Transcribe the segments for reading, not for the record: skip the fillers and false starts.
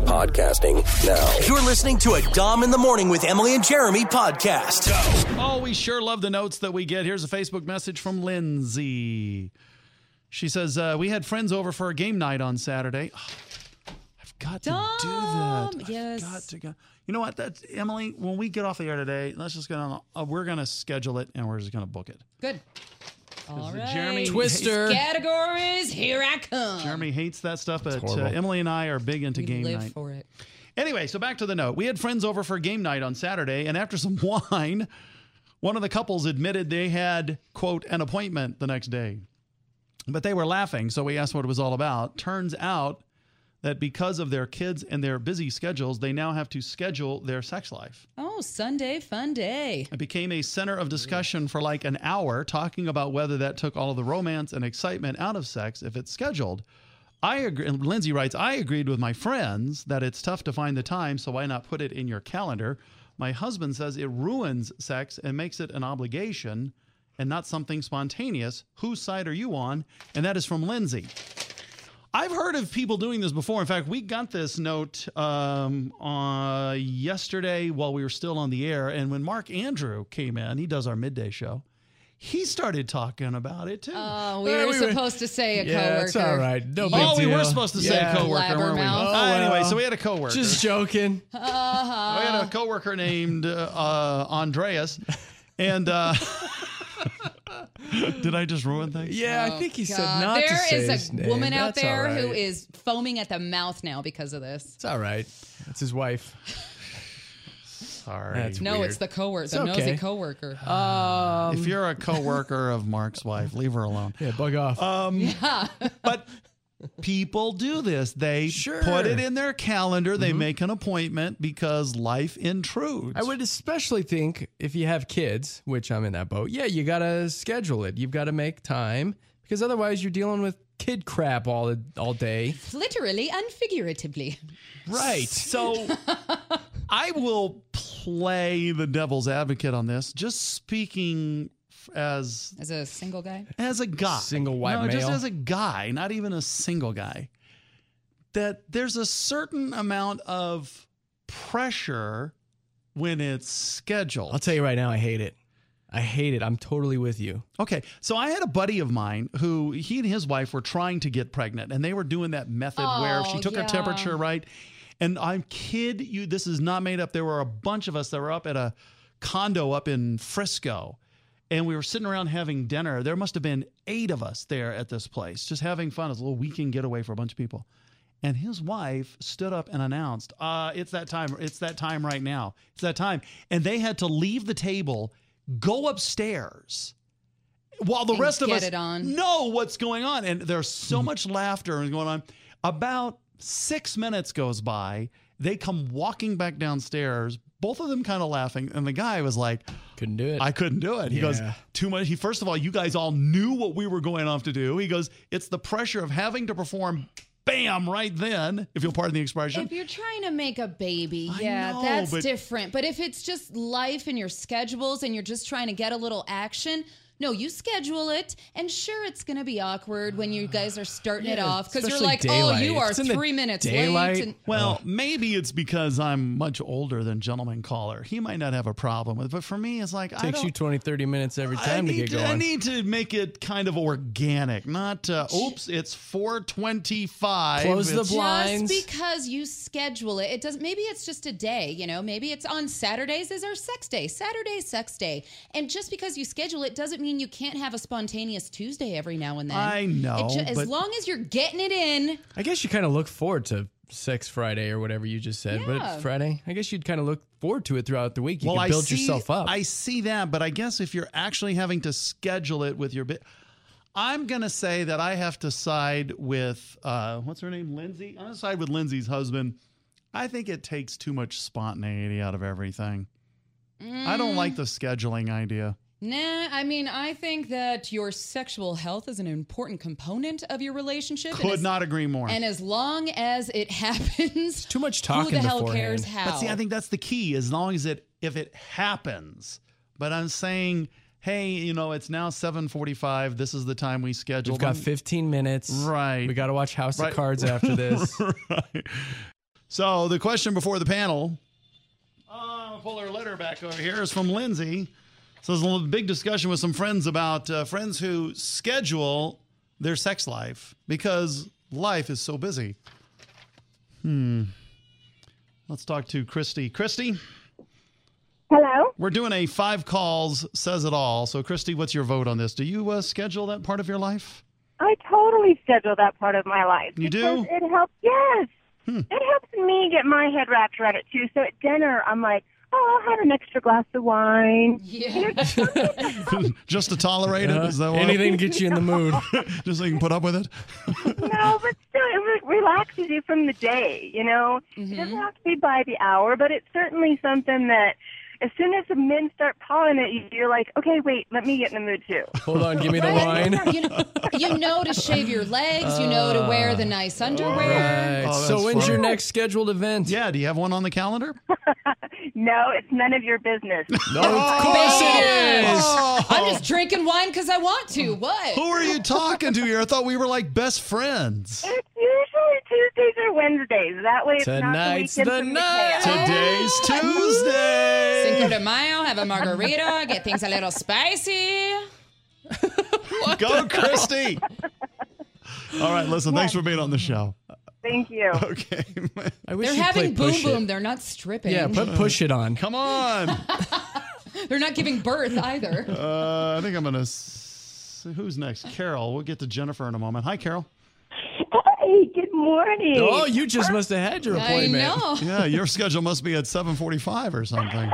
podcasting now. You're listening to a Dom in the Morning with Emily and Jeremy podcast. Oh, we sure love the notes that we get. Here's a Facebook message from Lindsay. She says, we had friends over for a game night on Saturday. Oh, I've got to do that. Yes. I've got to go. You know what? That's Emily, when we get off the air today, let's just get on. We're going to schedule it and we're just going to book it. Good. All right. Jeremy Twister. Categories, here I come. Jeremy hates that stuff, but Emily and I are big into game live night. for it. Anyway, so back to the note. We had friends over for game night on Saturday, and after some wine, one of the couples admitted they had, quote, an appointment the next day. But they were laughing, so we asked what it was all about. Turns out that because of their kids and their busy schedules, they now have to schedule their sex life. Oh, Sunday, fun day. It became a center of discussion for like an hour, talking about whether that took all of the romance and excitement out of sex if it's scheduled. I agree. And Lindsay writes, I agreed with my friends that it's tough to find the time, so why not put it in your calendar? My husband says it ruins sex and makes it an obligation and not something spontaneous. Whose side are you on? And that is from Lindsay. I've heard of people doing this before. In fact, we got this note yesterday while we were still on the air. And when Mark Andrew came in, he does our midday show, he started talking about it too. Oh, we were supposed to say a coworker. Yeah, it's all right. No big deal. We were supposed to say a coworker, weren't we? Blabbermouth. Anyway, so we had a coworker. Just joking. We had a coworker named Andreas. And did I just ruin things? Yeah, I think he said not to say There his is a name. woman out That's there all right. who is foaming at the mouth now because of this. It's all right. That's his wife. Sorry. That's No, weird. it's the coworker, the okay. nosy coworker. If you're a coworker of Mark's wife, leave her alone. Yeah, bug off. But people do this. They put it in their calendar. They make an appointment because life intrudes. I would especially think if you have kids, which I'm in that boat, yeah, you got to schedule it. You've got to make time because otherwise you're dealing with kid crap all day. Literally and figuratively. Right. So I will play the devil's advocate on this, just speaking as a single guy? As a guy. Single white male. Just as a guy, not even a single guy. That there's a certain amount of pressure when it's scheduled. I'll tell you right now, I hate it. I hate it. I'm totally with you. Okay, so I had a buddy of mine who he and his wife were trying to get pregnant, and they were doing that method where she took her temperature, right? And I kid you, this is not made up. There were a bunch of us that were up at a condo up in Frisco, and we were sitting around having dinner. There must have been 8 of us there at this place, just having fun. It was a little weekend getaway for a bunch of people. And his wife stood up and announced, it's that time. It's that time right now. It's that time. And they had to leave the table, go upstairs while the rest of us know what's going on. And there's so much laughter going on. About 6 minutes goes by. They come walking back downstairs, both of them kind of laughing. And the guy was like, couldn't do it. I couldn't do it. He goes, too much. First of all, you guys all knew what we were going off to do. He goes, it's the pressure of having to perform bam, right then, if you'll pardon the expression. If you're trying to make a baby, know, that's different. But if it's just life and your schedules and you're just trying to get a little action, no, you schedule it. And sure, it's going to be awkward when you guys are starting it off because you're like, daylight. oh, you are It's in the 3 minutes daylight. late. And well, maybe it's because I'm much older than Gentleman Caller. He might not have a problem with it. But for me, it's like, Takes you 20, 30 minutes every time to get going. I need to make it kind of organic, not, oops, it's 4:25. Close the blinds. Just because you schedule it, maybe it's just a day, maybe it's on Saturdays is our sex day. Saturday's sex day. And just because you schedule it doesn't mean you can't have a spontaneous Tuesday every now and then. I know. As long as you're getting it in. I guess you kind of look forward to Sex Friday or whatever you just said. Yeah. But Friday, I guess you'd kind of look forward to it throughout the week. You can build yourself up. I see that, but I guess if you're actually having to schedule it with your I'm going to say that I have to side with, what's her name, Lindsay? I'm going to side with Lindsay's husband. I think it takes too much spontaneity out of everything. I don't like the scheduling idea. Nah, I think that your sexual health is an important component of your relationship. Could not agree more. And as long as it happens, too much talking who the hell beforehand. cares how? But see, I think that's the key, as long as if it happens. But I'm saying, hey, it's now 7:45. This is the time we scheduled. We've got 15 minutes. Right. We got to watch House of Cards after this. Right. So the question before the panel, I'll pull her letter back over here, is from Lindsay. So there's a big discussion with some friends about friends who schedule their sex life because life is so busy. Let's talk to Christy. Christy? Hello? We're doing a 5 calls says it all. So Christy, what's your vote on this? Do you schedule that part of your life? I totally schedule that part of my life. You do? It helps, yes. It helps me get my head wrapped around it, too. So at dinner, I'm like, oh, I'll have an extra glass of wine. Yeah. Just to tolerate it? Is that what? Anything to get you in the mood. Just so you can put up with it? No, but still, it relaxes you from the day, you know? It doesn't have to be by the hour, but it's certainly something that as soon as the men start pawing at you, you're like, okay, wait, let me get in the mood, too. Hold on, give me the wine. You know to shave your legs. You know to wear the nice underwear. Right. Oh, So that's when's fun. your next scheduled event? Yeah, do you have one on the calendar? No, it's none of your business. No, of course it is. I'm just drinking wine because I want to. What? Who are you talking to here? I thought we were like best friends. It's usually Tuesdays or Wednesdays. That way it's Tonight's not the the weekend. night. Today's Tuesday. Cinco de Mayo, have a margarita, get things a little spicy. Go, Christy. All right, listen, thanks for being on the show. Thank you. Okay. I wish They're you'd having play boom Push boom. It. They're not stripping. Yeah, put Push It on. Come on. They're not giving birth either. I think I'm going to... Who's next? Carol. We'll get to Jennifer in a moment. Hi, Carol. Hey, good morning. Oh, you just must have had your I appointment. know. Yeah, your schedule must be at 7:45 or something.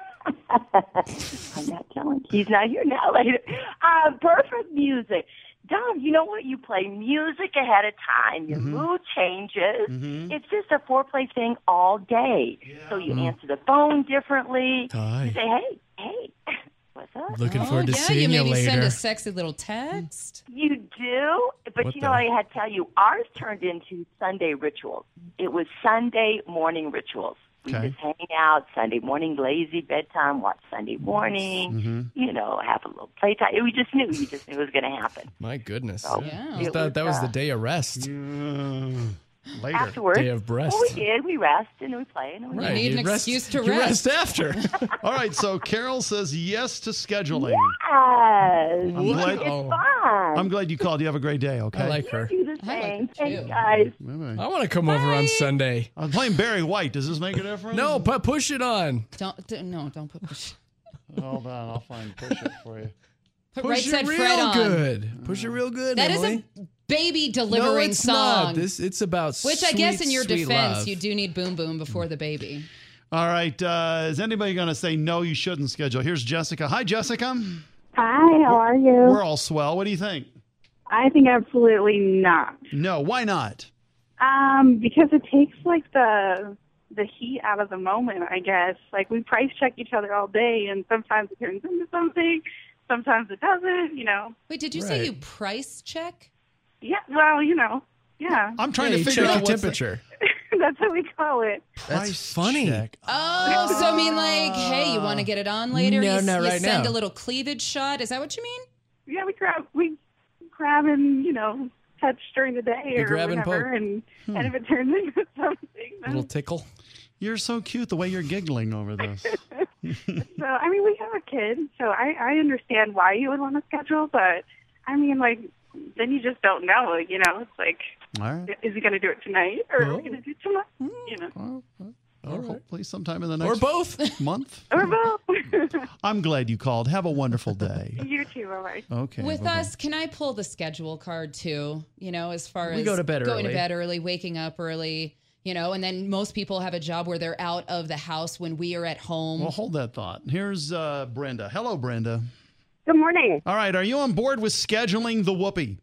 I'm not telling. He's not here now. Later. Perfect music. Dom, you know what? You play music ahead of time. Your mood changes. It's just a foreplay thing all day. So you answer the phone differently. Hi. You say, hey, what's up? Looking forward to yeah, seeing you you maybe send later. a sexy little text. You do, but What you know the- what I had to tell you? Ours turned into Sunday rituals. It was Sunday morning rituals. We Okay. just hang out, Sunday morning, lazy bedtime, watch Sunday morning, you know, have a little playtime. We just knew it was going to happen. My goodness. Yeah. I thought that was the day of rest. Later. Afterwards, Day of breast. well, we did. We rest and we play and we Right. need an you rest- excuse to you rest. after. All right, so Carol says yes to scheduling. Yes, glad- it's Oh. fun. I'm glad you called. You have a great day, okay? I like her. Do the I same. like Thanks, you. guys. Bye-bye. I want to come over on Sunday. I'm playing Barry White. Does this make a difference? No, but Push It on. Don't put push. Hold on. I'll find push it for you. Put Push right it said real Fred on. good. Push it real good, That is Emily. a baby no, delivering it's song. not. It's about Which I guess sweet, in your sweet defense, love. you do need boom boom before the baby. All right. Is anybody going to say no, you shouldn't schedule? Here's Jessica. Hi, Jessica. Hi, how are you? We're all swell. What do you think? I think absolutely not. No. Why not? Because it takes like the heat out of the moment, I guess. Like we price check each other all day and sometimes it turns into something, sometimes it doesn't, you know. Wait, did you say Right. you price check? Yeah, well, you know. Yeah. I'm trying Yeah, to you figure check out your what's the temperature. That's what we call it. That's price funny. check. Oh, so I mean like, hey, you want to get it on later? No, you not you right send now. a little cleavage shot. Is that what you mean? Yeah, we grab and, you know, touch during the day or grab and whatever poke. and if it turns into something then Little tickle. You're so cute the way you're giggling over this. So, I mean, we have a kid, so I understand why you would want to schedule, but, I mean, like, then you just don't know, you know? It's like, All right. is he going to do it tonight, or are we going to do it tomorrow? You know? Or hopefully sometime in the Or next both. month. Or both. I'm glad you called. Have a wonderful day. You too, bye-bye. Okay. With bye-bye. us, can I pull the schedule card too? You know, as far We as go to bed going early. to bed early, waking up early, you know, and then most people have a job where they're out of the house when we are at home. Well, hold that thought. Here's Brenda. Hello, Brenda. Good morning. All right. Are you on board with scheduling the whoopee?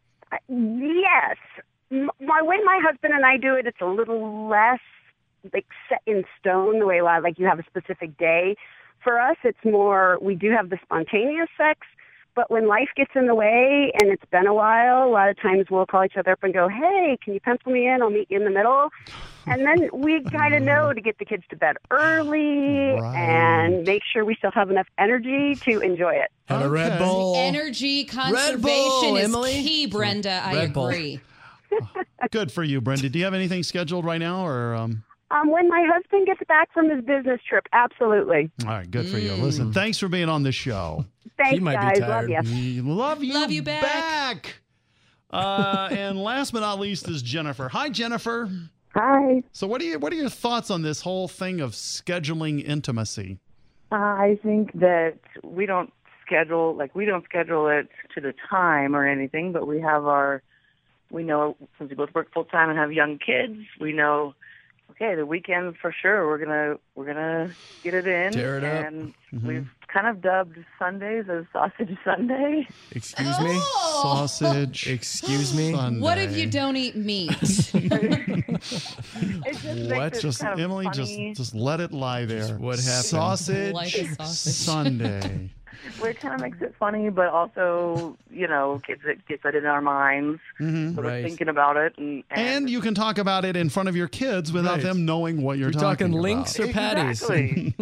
Yes. My way my husband and I do it, it's a little less like set in stone the way like you have a specific day. For us, it's more we do have the spontaneous sex, but when life gets in the way and it's been a while, a lot of times we'll call each other up and go, hey, can you pencil me in? I'll meet you in the middle. And then we kind of know to get the kids to bed early Right. and make sure we still have enough energy to enjoy it. And a Red Okay. Bull. Energy Bull, conservation is Emily. key, Brenda. I Red Bull. agree. Good for you, Brenda. Do you have anything scheduled right now, or When my husband gets back from his business trip, absolutely. All right, good for you. Listen, thanks for being on the show. Thanks, might be guys. tired. Love you. Love you. Love you back. And last but not least is Jennifer. Hi, Jennifer. Hi. So what are your thoughts on this whole thing of scheduling intimacy? I think that we don't schedule it to the time or anything, but we know since we both work full time and have young kids, we know, okay, the weekends for sure we're gonna get it in. Tear it up. And we've kind of dubbed Sundays as Sausage Sunday. Excuse me? Sausage. Excuse me? Sunday. What if you don't eat meat? It just makes it Just kind of Emily, funny. just let it lie there. what happened? Sausage, Life is sausage. Sunday. Where it kind of makes it funny, but also, gets it in our minds. So Right. we're thinking about it. And you can talk about it in front of your kids without Right. them knowing what you're You're talking about. links or patties? Exactly.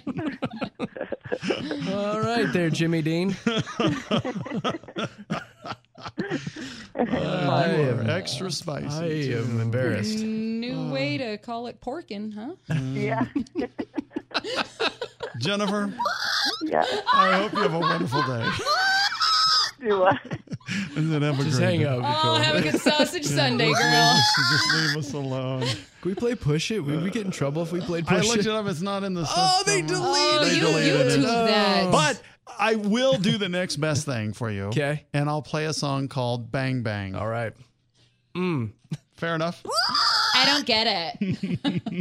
All right there, Jimmy Dean. Extra spicy. I am embarrassed. New way to call it porkin', huh? Yeah. Jennifer, Yeah. I hope you have a wonderful day. Do what? And then have a Just great hang day. out. Oh, have a good sausage Sunday, girl. Just leave us alone. Can we play Push It? Would we get in trouble if we played I Push looked It? it up. It's not in the system. Oh, they deleted Oh, They you deleted it. YouTube that. But I will do the next best thing for you. Okay. And I'll play a song called Bang Bang. All right. Fair enough? I don't get it.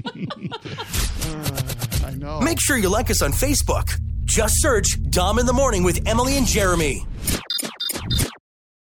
I know. Make sure you like us on Facebook. Just search Dom in the Morning with Emily and Jeremy.